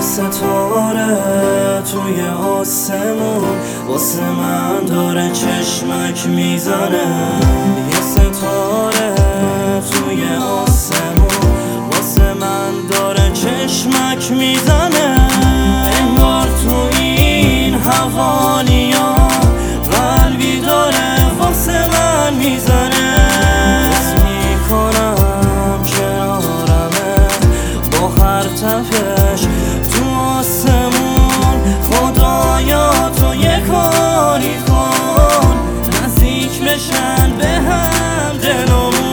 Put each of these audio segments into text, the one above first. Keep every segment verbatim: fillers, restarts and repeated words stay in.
ستاره توی آسمون واسه من داره چشمک میزنه. یه ستاره توی آسمون واسه من داره چشمک میزنه. انگار تو این حوالیا قلبی داره واسه من میزنه. حس میکنم کنارمه با هر تفش تو آسمون. خدایا تو یه کاری کن نزدیک بشن به هم دلمون.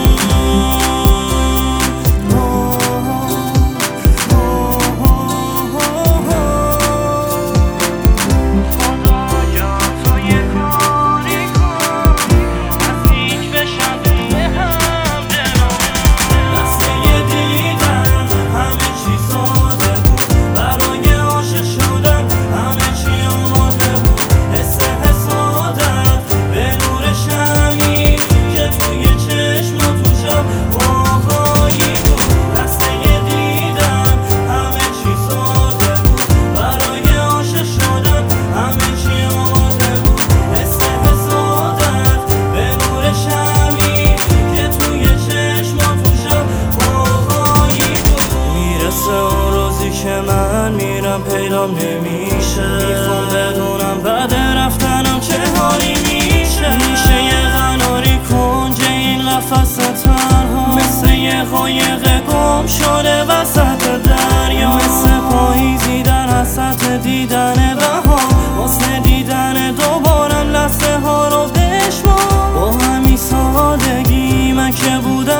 که من میرم پیدام نمیشه، میخوام بدونم بعد رفتنم چه حالی میشه. میشه یه قناری کنج این قفس تنها، مثل یه قایق گم شده وسط دریا، مثل پاییزی در حسرت دیدن بهار، واسه دیدن دوبارم لحظه ها رو بشمار. با همین سادگی من که بودم